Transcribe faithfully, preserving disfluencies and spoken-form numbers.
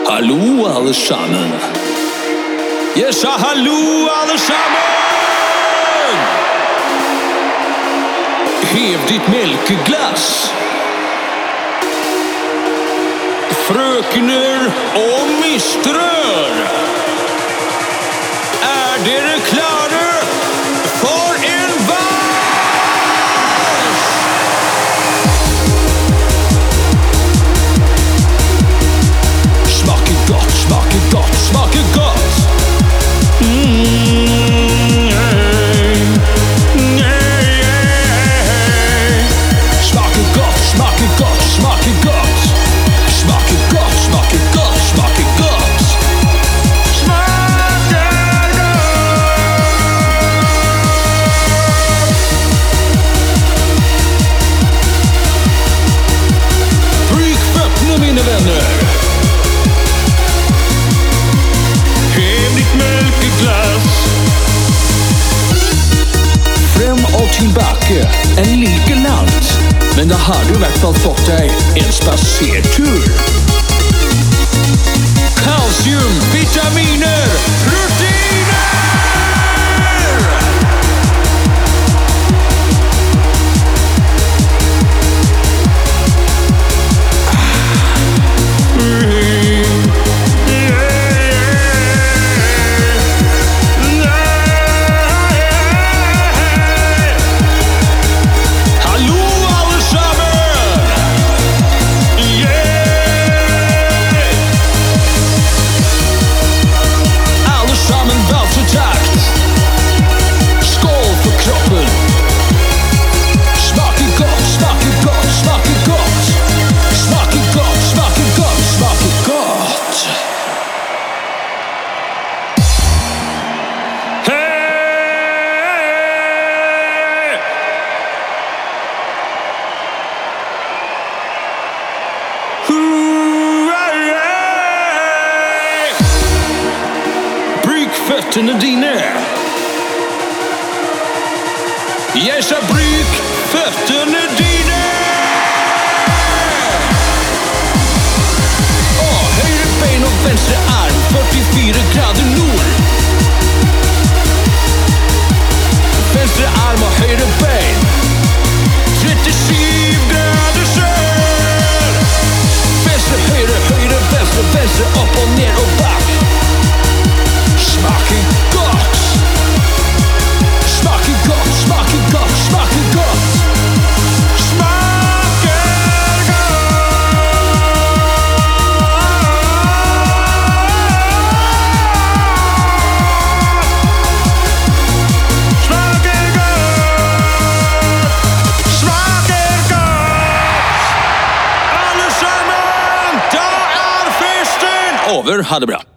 Hallo alle sammen. Jeg sa hallo alle sammen. Hev ditt melkeglass. Frøkener og mistrer. Er dere klare for en vals? Smaker godt, smaker godt, smaker godt. Mm, yeah. Yeah. Smaker godt, smaker godt, smaker godt. Smaker godt, smaker godt, smaker godt. Mine venner, hev ditt melkeglass. Frem og tilbake, en like langt. Men da har du i hvert fall fått deg en spasertur. Kalsium, vitaminer, proteiner. Føttene dine. Jeg sa bruk føttene dine. Og høyre bein og venstre arm, førtifire grader nord. Venstre arm og høyre bein, trettisju grader sør. Venstre, høyre, høyre, venstre, venstre, opp og ned og bak. Smaker godt. Smaker godt, smaker godt, smaker godt. Smaker godt. Smaker godt. Smaker godt. Alle sammen, da er festen over. Ha det bra.